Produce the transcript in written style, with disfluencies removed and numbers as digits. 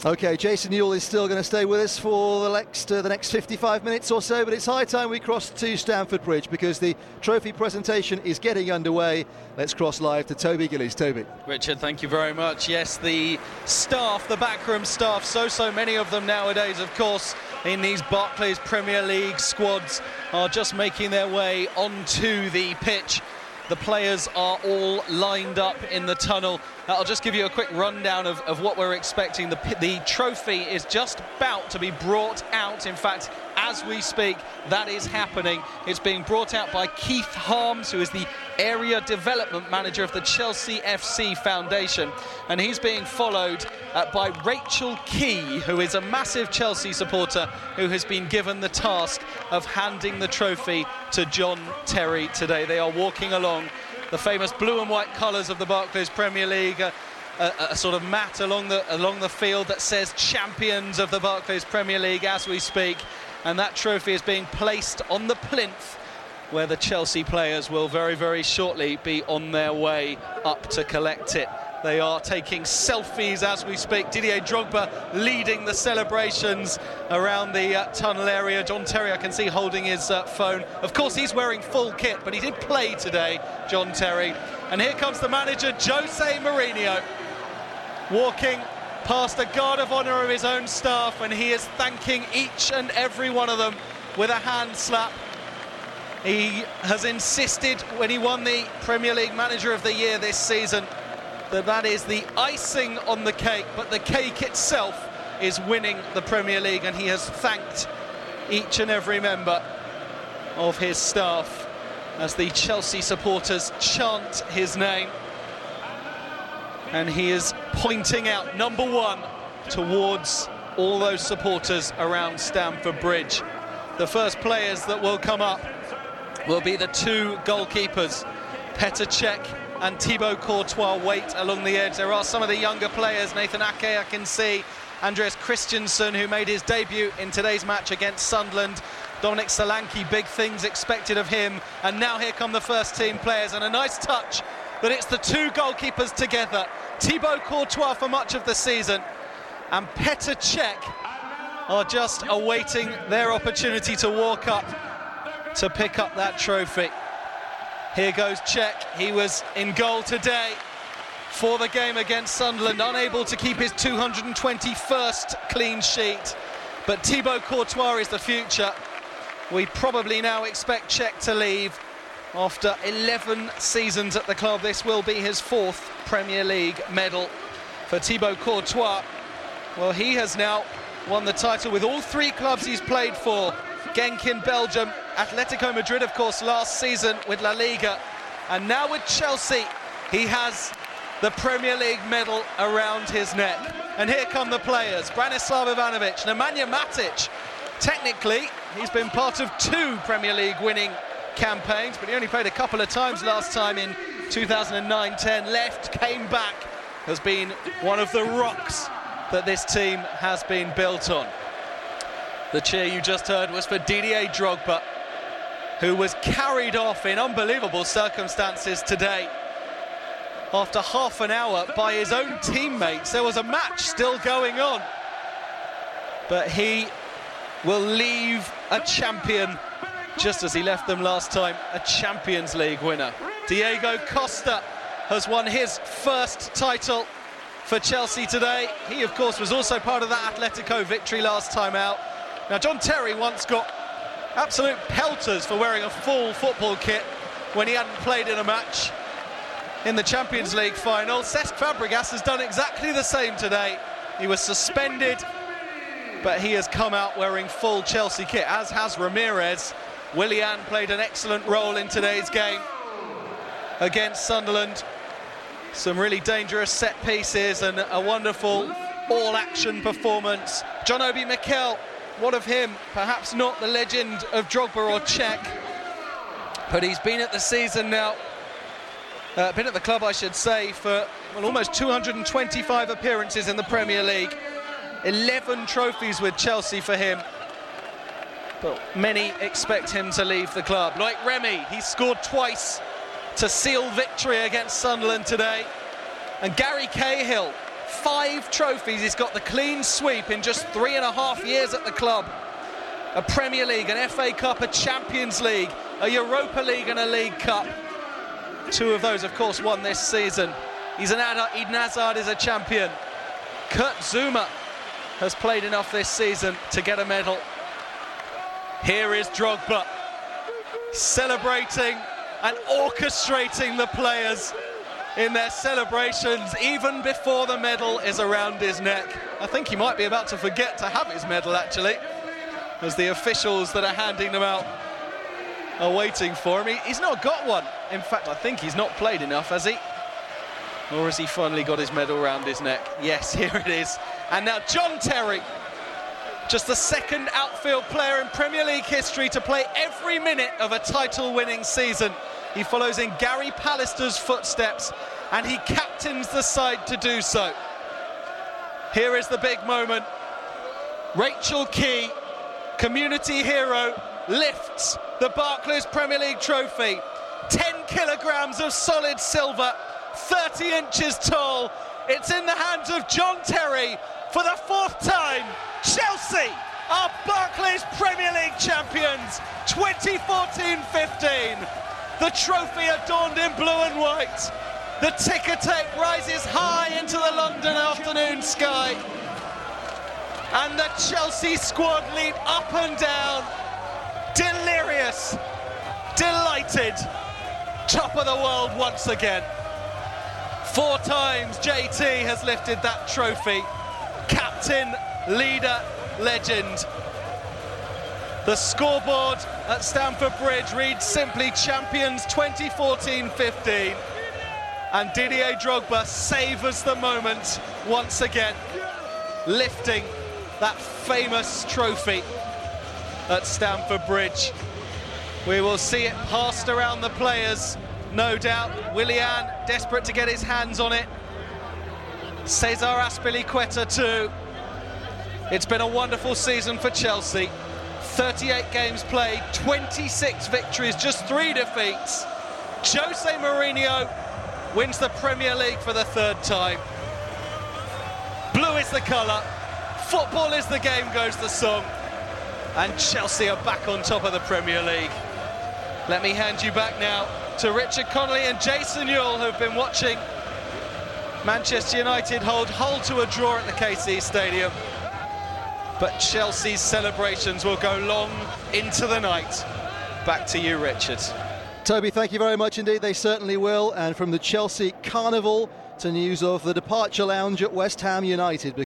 OK, Jason Newell is still going to stay with us for the next 55 minutes or so, but it's high time we cross to Stamford Bridge because the trophy presentation is getting underway. Let's cross live to Toby Gillies. Toby. Richard, thank you very much. Yes, the staff, the backroom staff, so many of them nowadays, of course, in these Barclays Premier League squads are just making their way onto the pitch. The players are all lined up in the tunnel. I'll just give you a quick rundown of what we're expecting. The trophy is just about to be brought out. In fact, as we speak, that is happening. It's being brought out by Keith Harms, who is the area development manager of the Chelsea FC Foundation. And he's being followed by Rachel Key, who is a massive Chelsea supporter who has been given the task of handing the trophy to John Terry today. They are walking along the famous blue and white colours of the Barclays Premier League, a sort of mat along the field that says champions of the Barclays Premier League as we speak. And that trophy is being placed on the plinth where the Chelsea players will very, very shortly be on their way up to collect it. They are taking selfies as we speak. Didier Drogba leading the celebrations around the tunnel area. John Terry, I can see, holding his phone. Of course, he's wearing full kit, but he did play today, John Terry. And here comes the manager, Jose Mourinho, walking past a guard of honour of his own staff, and he is thanking each and every one of them with a hand slap. He has insisted when he won the Premier League Manager of the Year this season that is the icing on the cake, but the cake itself is winning the Premier League, and he has thanked each and every member of his staff as the Chelsea supporters chant his name. And he is pointing out number one towards all those supporters around Stamford Bridge. The first players that will come up will be the two goalkeepers, Petr Cech and Thibaut Courtois, wait along the edge. There are some of the younger players, Nathan Ake, I can see, Andreas Christensen, who made his debut in today's match against Sunderland, Dominic Solanke, big things expected of him. And now here come the first team players, and a nice touch that it's the two goalkeepers together. Thibaut Courtois for much of the season and Petr Cech are just awaiting their opportunity to walk up to pick up that trophy. Here goes Cech. He was in goal today for the game against Sunderland, unable to keep his 221st clean sheet. But Thibaut Courtois is the future. We probably now expect Cech to leave. After 11 seasons at the club, this will be his fourth Premier League medal. For Thibaut Courtois, well, he has now won the title with all three clubs he's played for. Genk in Belgium, Atletico Madrid, of course, last season with La Liga. And now with Chelsea, he has the Premier League medal around his neck. And here come the players, Branislav Ivanovic, Nemanja Matic. Technically, he's been part of two Premier League winning campaigns, but he only played a couple of times last time in 2009-10. Left, came back, has been one of the rocks that this team has been built on. The cheer you just heard was for Didier Drogba, who was carried off in unbelievable circumstances today after half an hour by his own teammates. There was a match still going on, but he will leave a champion just as he left them last time, a Champions League winner. Diego Costa has won his first title for Chelsea today. He, of course, was also part of that Atletico victory last time out. Now, John Terry once got absolute pelters for wearing a full football kit when he hadn't played in a match in the Champions League final. Cesc Fabregas has done exactly the same today. He was suspended, but he has come out wearing full Chelsea kit, as has Ramirez. Willian played an excellent role in today's game against Sunderland. Some really dangerous set pieces and a wonderful all-action performance. John Obi Mikel, what of him? Perhaps not the legend of Drogba or Cech, but he's been at the season now, been at the club, I should say, for almost 225 appearances in the Premier League. 11 trophies with Chelsea for him. But many expect him to leave the club. Like Remy, he scored twice to seal victory against Sunderland today. And Gary Cahill, 5 trophies. He's got the clean sweep in just 3.5 years at the club. A Premier League, an FA Cup, a Champions League, a Europa League and a League Cup. 2 of those, of course, won this season. Eden Hazard is a champion. Kurt Zouma has played enough this season to get a medal. Here is Drogba, celebrating and orchestrating the players in their celebrations even before the medal is around his neck. I think he might be about to forget to have his medal, actually, as the officials that are handing them out are waiting for him. He's not got one. In fact, I think he's not played enough, has he? Or has he finally got his medal around his neck? Yes, here it is. And now John Terry, just the second outfield player in Premier League history to play every minute of a title-winning season. He follows in Gary Pallister's footsteps, and he captains the side to do so. Here is the big moment. Rachel Key, community hero, lifts the Barclays Premier League trophy. 10 kilograms of solid silver, 30 inches tall. It's in the hands of John Terry for the 4th time. Chelsea are Barclays Premier League champions 2014-15. The trophy adorned in blue and white. The ticker tape rises high into the London afternoon sky. And the Chelsea squad leap up and down, delirious, delighted, top of the world once again. 4 times JT has lifted that trophy. Captain, leader, legend. The scoreboard at Stamford Bridge reads simply Champions 2014-15. And Didier Drogba savours the moment once again, lifting that famous trophy at Stamford Bridge. We will see it passed around the players, no doubt. Willian desperate to get his hands on it. Cesar Azpilicueta too. It's been a wonderful season for Chelsea. 38 games played, 26 victories, just 3 defeats. Jose Mourinho wins the Premier League for the 3rd time. Blue is the colour, football is the game, goes the song, and Chelsea are back on top of the Premier League. Let me hand you back now to Richard Connolly and Jason Newell, who've been watching Manchester United hold Hull to a draw at the KC Stadium. But Chelsea's celebrations will go long into the night. Back to you, Richard. Toby, thank you very much indeed. They certainly will. And from the Chelsea Carnival to news of the departure lounge at West Ham United.